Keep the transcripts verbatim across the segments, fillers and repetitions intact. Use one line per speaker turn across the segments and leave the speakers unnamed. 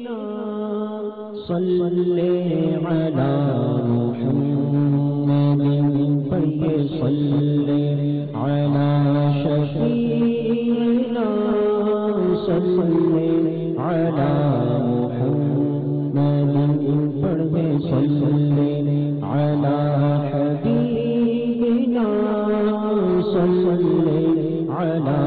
صلی علی محمد پڑھیے صلی علی شفیعنا صلی علی محمد پڑھیے صلی علی حبیبنا صلی علی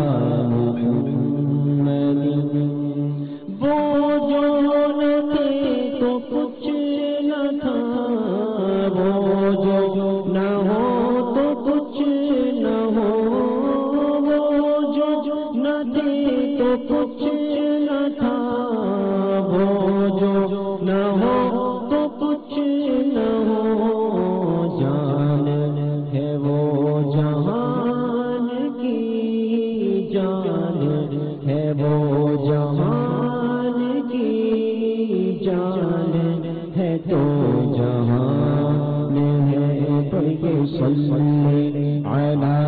محمد وہ جو نہ تھے تو کچھ نہ تھا وہ جو نہ ہو تو کچھ نہ ہو وہ جو نہ تھے تو کچھ نہ تھا وہ جو نہ ہو تو کچھ نہ ہو جان ہے وہ جہان کی جان ہے وہ جہان کی جان ہے تو جہان ہے پڑھیے صلی علی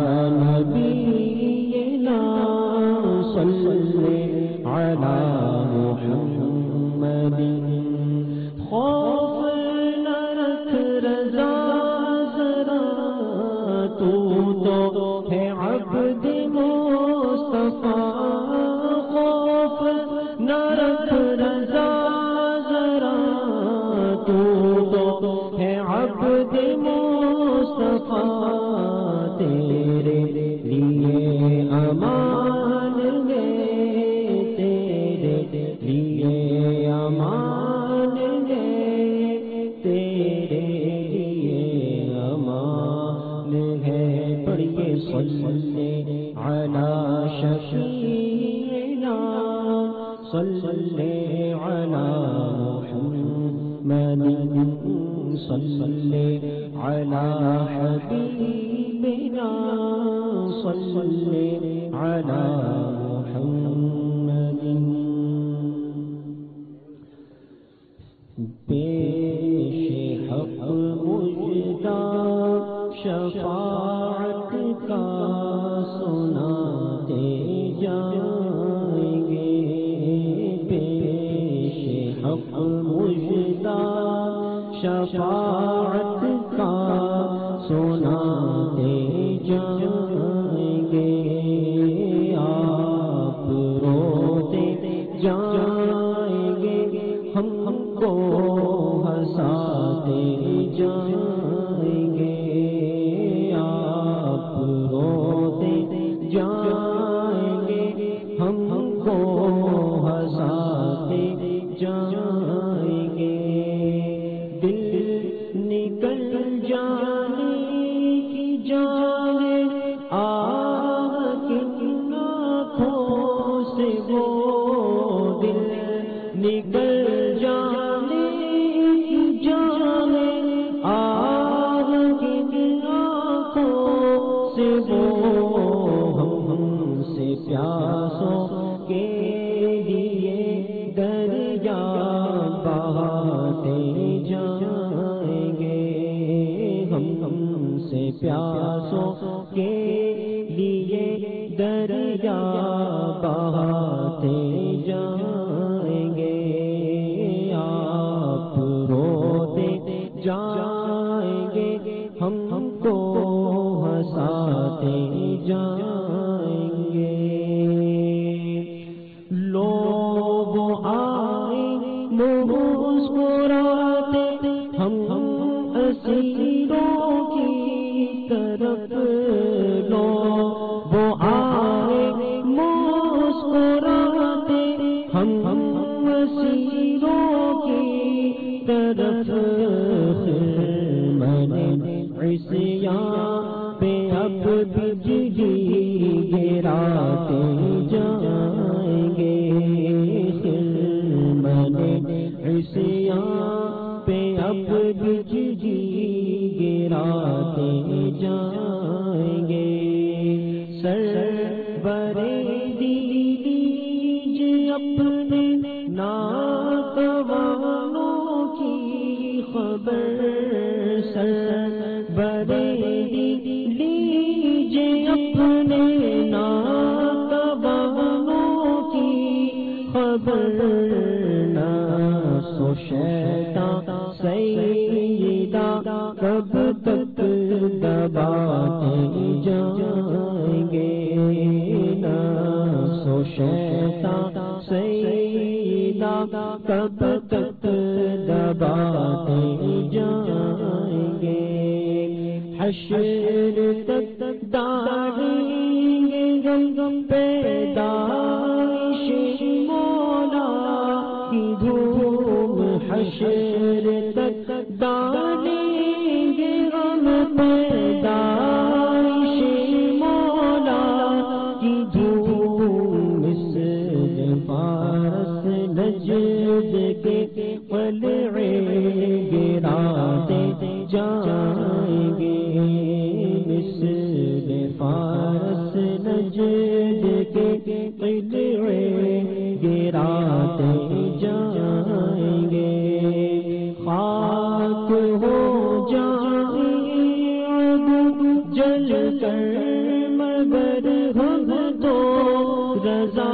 نبینا صلی علی محمد خوف نہ رکھ رضا ذرا تو تو ہے عبد مصطفیٰ خوف نہ رکھ رضا ذرا تو تو ہے عبد مصطفیٰ تیرے لیے امان گئے تیرے لیے امان گئے تیرے لیے امان ہے پڑھیے صلی علی شفیعنا صلی علی محمد صلی علی حبیبنا صلی علی محمد پیش حق مجدہ شفاعت کا سناتے جائیں گے پیش حق مجدہ شفاعت کا سناتے جائیں گے آپ روتے جائیں گے ہم ہم کو ہنساتے جائیں گے آپ روتے جائیں گے ہم ہم کو ہنساتے جائیں گے دل نکل جانے کی جانے آہ کن آنکھوں سے وہ دل نکل جانے کی جانے آہ کن آنکھوں سے وہ ہم ہم سے پیاسوں کے لیے دریا بہاتے جائیں گے ہم ہم سے پیاسوں کے لیے دریا بہاتے جائیں گے آپ روتے جائیں گے ہم ہم کو ہنساتے جائیں گے لوگ آئیں مسکراتے ہم ہم اسیروں کی طرف لوگ آئیں مسکراتے ہم ہم اسیروں کی طرف خرمن عصیان پہ اب بجلی گراتے جائیں گے خرمن عصیان پہ اب بجلی گراتے جائیں گے سرور دیجئے اپنے ناتوانوں کی خبر سرور دیجئے اپنے ناتوانوں کی خبر نہ شیطان سیدہ کب تک دباتے جائیں گے، نفس و شیطان سیدہ کب تک دباتے جائیں گے، حشر تک ڈالیں گے غم غم پیدائش مولا کی دھوم، حشر تک ڈالیں گے غم پیدائش مولا کی دھوم، مثل فارس نجد کے قلعے گراتے جائیں گے، مثل فارس نجد کے قلعے گراتے جائیں گے، خاک ہو جائیں عدو جل کر مگر ہم تو رضا،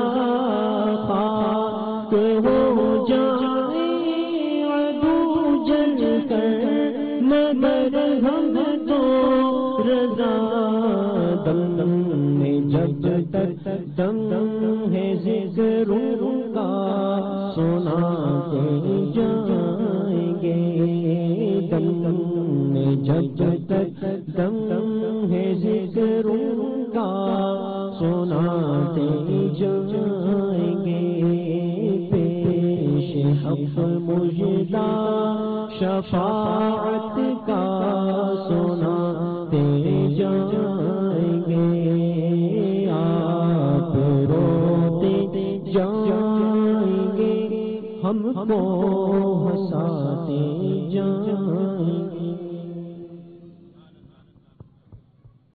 خاک ہو جائیں عدو جل کر مگر ہم تو رضا، دم میں جب تک دم ہے ذکروں کا سناتے جائیں گے، دم میں جب تک دم ہے ذکروں کا سناتے جائیں گے، پیش حق مجدہ شفاعت کا سناتے جائیں گے، آپ روتے جائیں گے ہم کو ہنسا